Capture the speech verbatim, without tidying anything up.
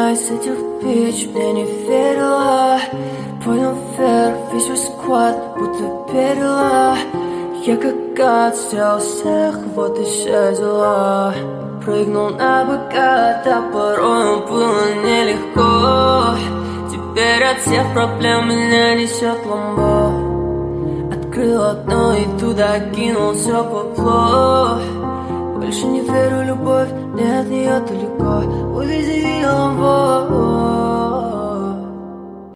с этих бич, мне не верила. Поднял вверх весь свой сквад, будто верила. Я как гад сделал всех, вот и все дела. Прыгнул на быка, да порой было нелегко. Теперь от всех проблем меня несет ламбо. Открыл окно и туда кинул все попло. Больше не верю в любовь, мне от нее далеко. Увези ламбо.